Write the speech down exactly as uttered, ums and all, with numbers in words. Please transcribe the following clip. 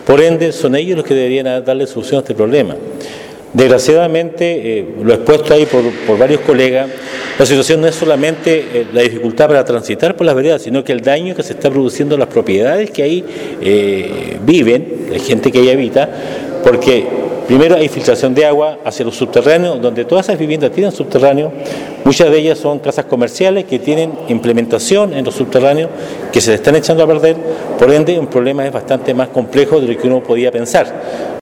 Por ende, son ellos los que deberían darle solución a este problema. Desgraciadamente, eh, lo expuesto ahí por, por varios colegas, la situación no es solamente eh, la dificultad para transitar por las veredas, sino que el daño que se está produciendo en las propiedades que ahí eh, viven, la gente que ahí habita, porque primero hay filtración de agua hacia los subterráneos, donde todas esas viviendas tienen subterráneos, muchas de ellas son casas comerciales que tienen implementación en los subterráneos, que se le están echando a perder, por ende un problema es bastante más complejo de lo que uno podía pensar.